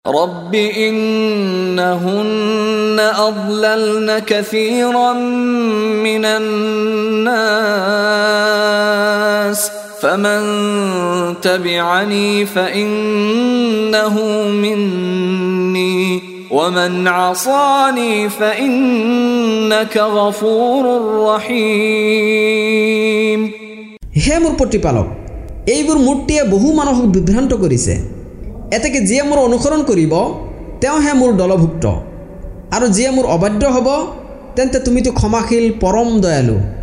رب إنهن أضللن كثيرا من الناس فمن تبعني فإنه مني ومن عصاني فإنك غفور رحيم হে মোৰ প্ৰতিপালক এইবোৰ মূৰ্তিয়ে বহু মানুহক বিভ্ৰান্ত কৰিছে এতেকে যিয়ে মোৰ অনুসৰণ কৰিব তেওঁ হে মোৰ দলভুক্ত আৰু যিয়ে মোৰ অবাধ্য হ'ব তেন্তে তুমিতো ক্ষমাশীল পৰম দয়ালু।